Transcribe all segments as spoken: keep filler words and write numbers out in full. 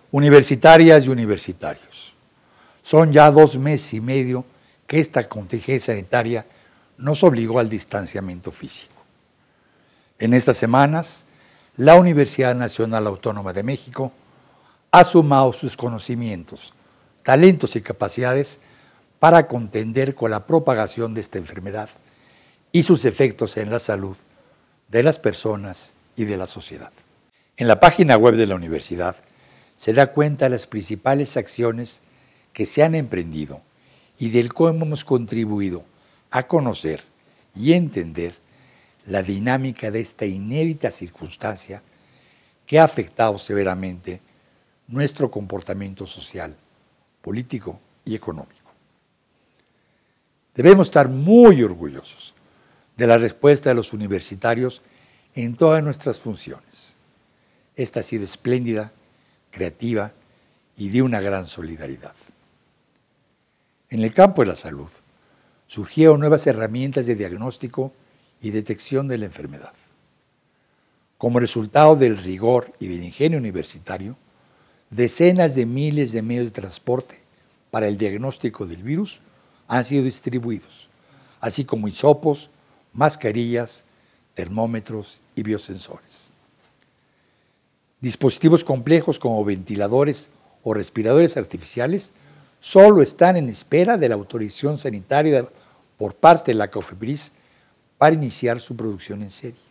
Universitarias y universitarios, son ya dos meses y medio que esta contingencia sanitaria nos obligó al distanciamiento físico. En estas semanas, la Universidad Nacional Autónoma de México ha sumado sus conocimientos, talentos y capacidades para contender con la propagación de esta enfermedad y sus efectos en la salud de las personas y de la sociedad. En la página web de la universidad se da cuenta de las principales acciones que se han emprendido y del cómo hemos contribuido a conocer y entender la dinámica de esta inédita circunstancia que ha afectado severamente nuestro comportamiento social, político y económico. Debemos estar muy orgullosos de la respuesta de los universitarios en todas nuestras funciones. Esta ha sido espléndida, creativa y de una gran solidaridad. En el campo de la salud, surgieron nuevas herramientas de diagnóstico y detección de la enfermedad. Como resultado del rigor y del ingenio universitario, decenas de miles de medios de transporte para el diagnóstico del virus han sido distribuidos, así como hisopos, mascarillas, termómetros y biosensores. Dispositivos complejos como ventiladores o respiradores artificiales solo están en espera de la autorización sanitaria por parte de la COFEPRIS para iniciar su producción en serie.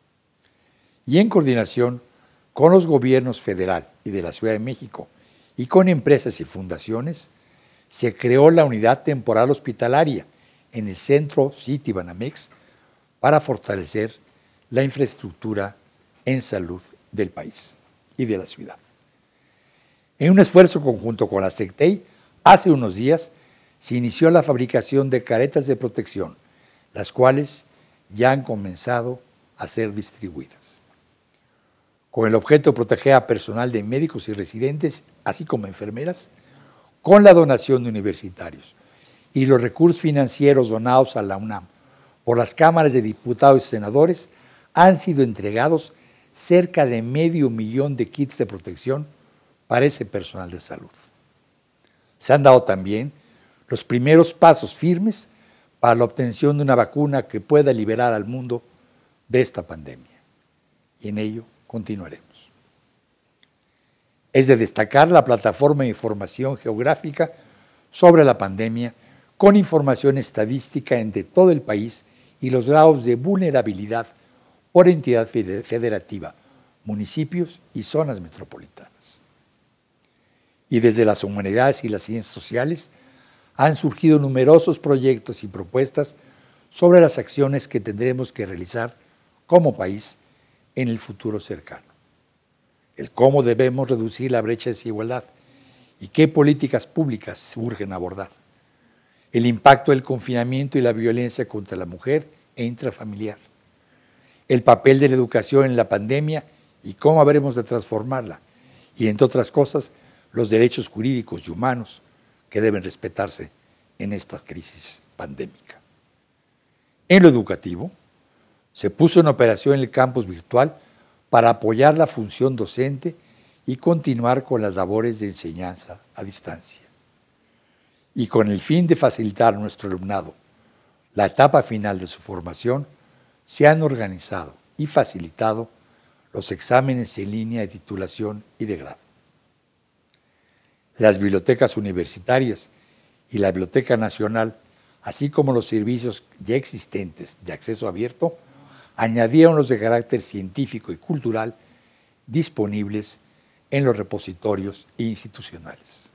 Y en coordinación con los gobiernos federal y de la Ciudad de México y con empresas y fundaciones, se creó la unidad temporal hospitalaria en el centro Citibanamex para fortalecer la infraestructura en salud del país y de la ciudad. En un esfuerzo conjunto con la SECTEI, hace unos días se inició la fabricación de caretas de protección, las cuales ya han comenzado a ser distribuidas. Con el objeto de proteger a personal de médicos y residentes, así como enfermeras, con la donación de universitarios y los recursos financieros donados a la UNAM por las cámaras de diputados y senadores, han sido entregados cerca de medio millón de kits de protección para ese personal de salud. Se han dado también los primeros pasos firmes para la obtención de una vacuna que pueda liberar al mundo de esta pandemia. Y en ello continuaremos. Es de destacar la plataforma de información geográfica sobre la pandemia con información estadística entre todo el país y los grados de vulnerabilidad por entidad federativa, municipios y zonas metropolitanas. Y desde las humanidades y las ciencias sociales han surgido numerosos proyectos y propuestas sobre las acciones que tendremos que realizar como país en el futuro cercano. El cómo debemos reducir la brecha de desigualdad y qué políticas públicas urgen abordar. El impacto del confinamiento y la violencia contra la mujer e intrafamiliar. El papel de la educación en la pandemia y cómo habremos de transformarla. Y, entre otras cosas, los derechos jurídicos y humanos que deben respetarse en esta crisis pandémica. En lo educativo, se puso en operación el campus virtual para apoyar la función docente y continuar con las labores de enseñanza a distancia. Y con el fin de facilitar a nuestro alumnado la etapa final de su formación, se han organizado y facilitado los exámenes en línea de titulación y de grado. Las bibliotecas universitarias y la Biblioteca Nacional, así como los servicios ya existentes de acceso abierto, añadieron los de carácter científico y cultural disponibles en los repositorios institucionales.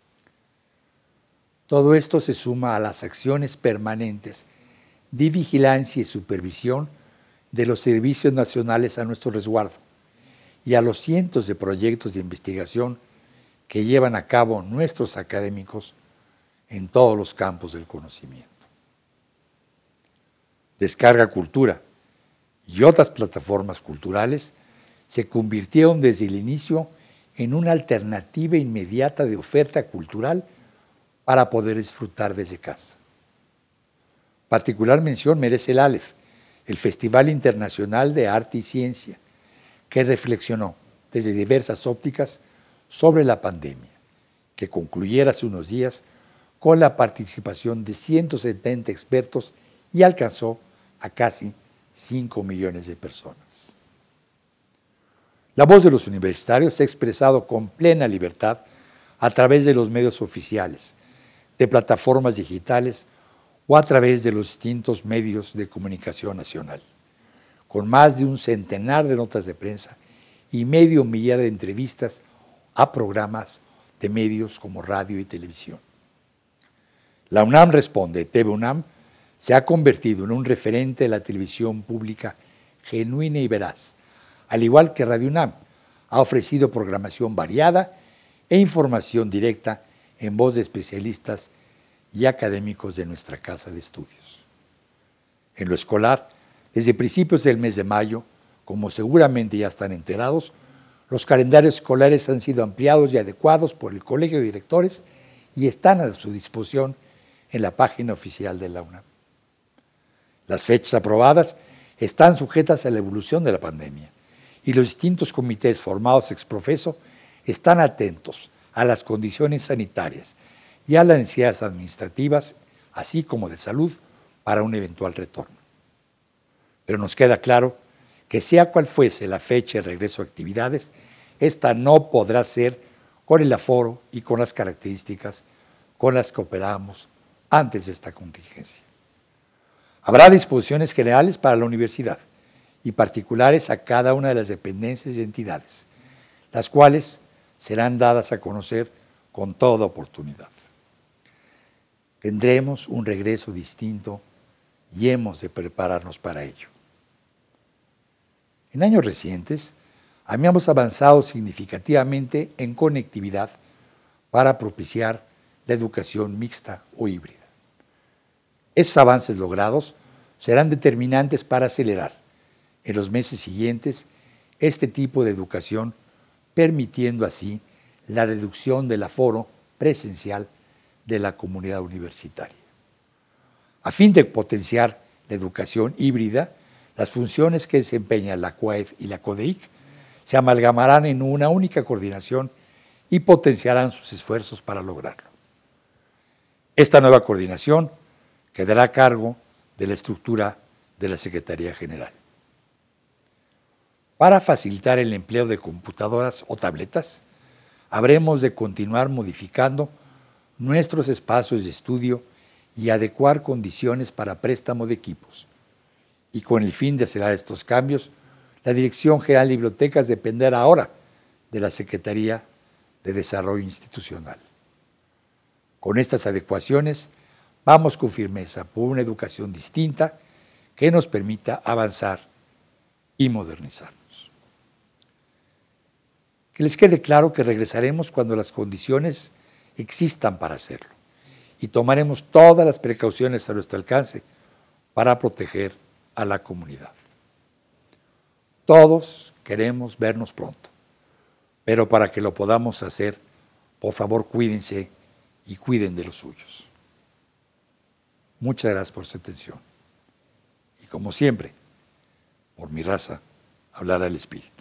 Todo esto se suma a las acciones permanentes de vigilancia y supervisión de los servicios nacionales a nuestro resguardo y a los cientos de proyectos de investigación que llevan a cabo nuestros académicos en todos los campos del conocimiento. Descarga Cultura y otras plataformas culturales se convirtieron desde el inicio en una alternativa inmediata de oferta cultural para poder disfrutar desde casa. Particular mención merece el Aleph, el Festival Internacional de Arte y Ciencia, que reflexionó desde diversas ópticas sobre la pandemia, que concluyera hace unos días con la participación de ciento setenta expertos y alcanzó a casi cinco millones de personas. La voz de los universitarios se ha expresado con plena libertad a través de los medios oficiales, de plataformas digitales o a través de los distintos medios de comunicación nacional, con más de un centenar de notas de prensa y medio millar de entrevistas a programas de medios como radio y televisión. La UNAM Responde, T V UNAM, se ha convertido en un referente de la televisión pública genuina y veraz, al igual que Radio UNAM, ha ofrecido programación variada e información directa en voz de especialistas y académicos de nuestra casa de estudios. En lo escolar, desde principios del mes de mayo, como seguramente ya están enterados, los calendarios escolares han sido ampliados y adecuados por el Colegio de Directores y están a su disposición en la página oficial de la UNAM. Las fechas aprobadas están sujetas a la evolución de la pandemia y los distintos comités formados ex profeso están atentos a las condiciones sanitarias y a las necesidades administrativas, así como de salud, para un eventual retorno. Pero nos queda claro que sea cual fuese la fecha de regreso a actividades, esta no podrá ser con el aforo y con las características con las que operábamos antes de esta contingencia. Habrá disposiciones generales para la universidad y particulares a cada una de las dependencias y entidades, las cuales serán dadas a conocer con toda oportunidad. Tendremos un regreso distinto y hemos de prepararnos para ello. En años recientes, habíamos avanzado significativamente en conectividad para propiciar la educación mixta o híbrida. Esos avances logrados serán determinantes para acelerar en los meses siguientes este tipo de educación, permitiendo así la reducción del aforo presencial de la comunidad universitaria. A fin de potenciar la educación híbrida, las funciones que desempeñan la C U A E F y la CODEIC se amalgamarán en una única coordinación y potenciarán sus esfuerzos para lograrlo. Esta nueva coordinación quedará a cargo de la estructura de la Secretaría General. Para facilitar el empleo de computadoras o tabletas, habremos de continuar modificando nuestros espacios de estudio y adecuar condiciones para préstamo de equipos. Y con el fin de acelerar estos cambios, la Dirección General de Bibliotecas dependerá ahora de la Secretaría de Desarrollo Institucional. Con estas adecuaciones, vamos con firmeza por una educación distinta que nos permita avanzar y modernizarnos. Que les quede claro que regresaremos cuando las condiciones existan para hacerlo y tomaremos todas las precauciones a nuestro alcance para proteger a la comunidad. Todos queremos vernos pronto, pero para que lo podamos hacer, por favor cuídense y cuiden de los suyos. Muchas gracias por su atención. Y como siempre, por mi raza, hablar al espíritu.